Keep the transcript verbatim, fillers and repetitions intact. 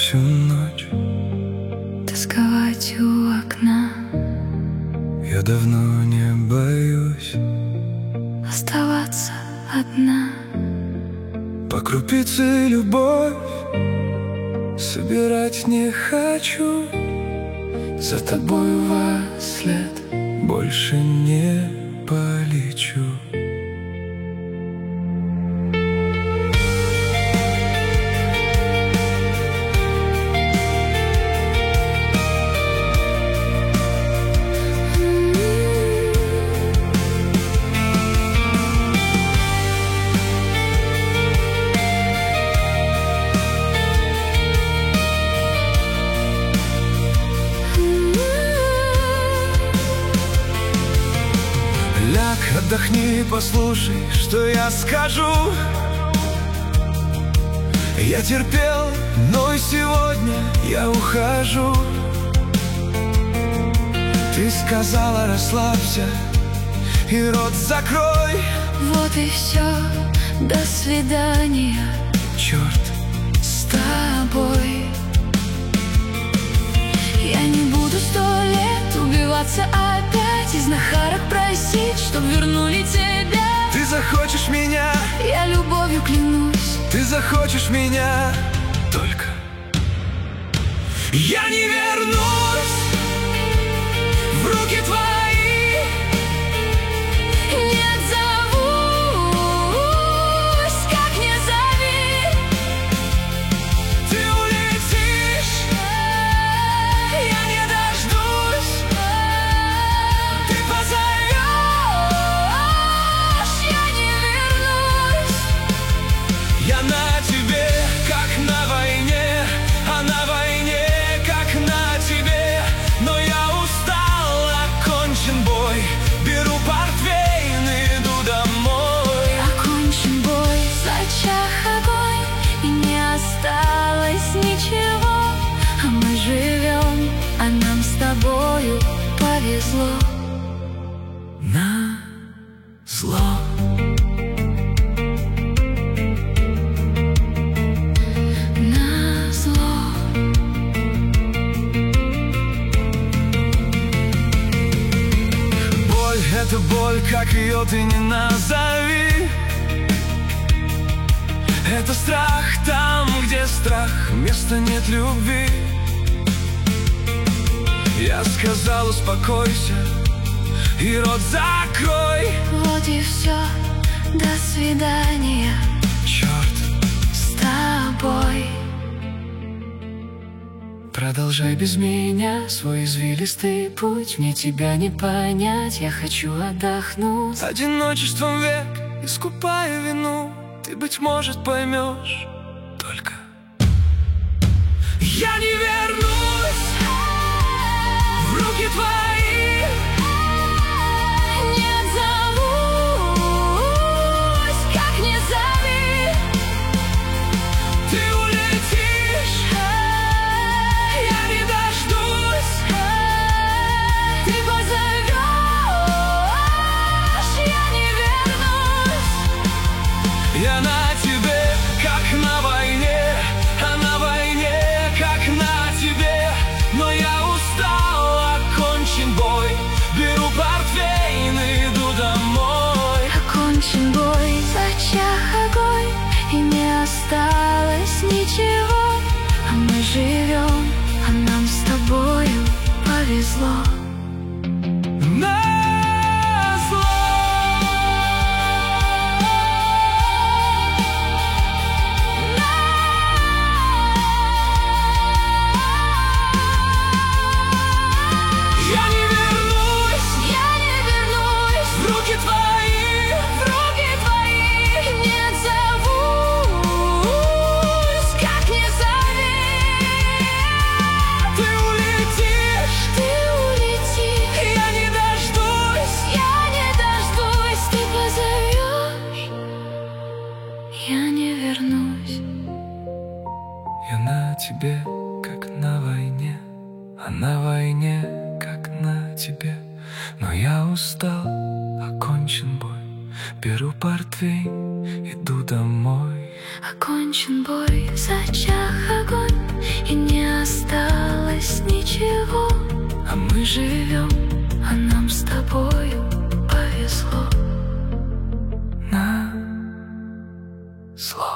всю ночь, тосковать у окна. я давно не боюсь Оставаться одна. по крупице любовь собирать не хочу. За тобою во след больше не полечу. Ляг, отдохни, послушай, что я скажу. Я терпел, но и сегодня я ухожу. Ты сказала, расслабься и рот закрой. Вот и все, до свидания, Черт, с тобой. Я не буду сто лет убиваться опять, и знахарок просить, чтоб вернули тебя. ты захочешь меня, Я любовью клянусь, ты захочешь меня. Только я не вернусь в руки твои, не отзовусь, как не зови. ты улетишь, я не дождусь. Ты позовешь, я не вернусь. Я на тебе, как на войне, а на войне, как на тебе. Но я устал, окончен бой. Беру портвейн, иду домой. Окончен бой, зачах огонь, и не осталось ничего. А мы живем, а нам с тобою повезло. На зло. Назло. Боль — это боль, как ее ты не назови. Это страх там, где страх, места нет любви. Я сказал, успокойся и рот закрой. Вот и все, до свидания, Черт, с тобой. продолжай без меня свой извилистый путь. Мне тебя не понять, я хочу отдохнуть. Одиночеством век, искупая вину, ты, быть может, поймешь. Только я не вернусь в руки твои, Не отзовусь, как не зови. ты улетишь, я не дождусь. Ты позовешь, я не вернусь. Я на тебе, как на войне, а на войне, как на тебе. Но я устал, окончен бой. Беру портвейн, иду домой. Окончен бой, зачах огонь, и не осталось ничего. А мы живем, а нам с тобою повезло. На зло. Я не вернусь Я не вернусь в руки твои, в руки твои, не отзовусь, как не зови. ты улетишь, Ты улетишь, я не дождусь. я не дождусь. Ты позовешь, я не вернусь. Я на тебе, как на войне, а на войне, как на тебе. Но я устал, окончен бой. Беру портвейн, иду домой. окончен бой, зачах огонь, и не осталось ничего. А мы живем, а нам с тобою повезло. На зло.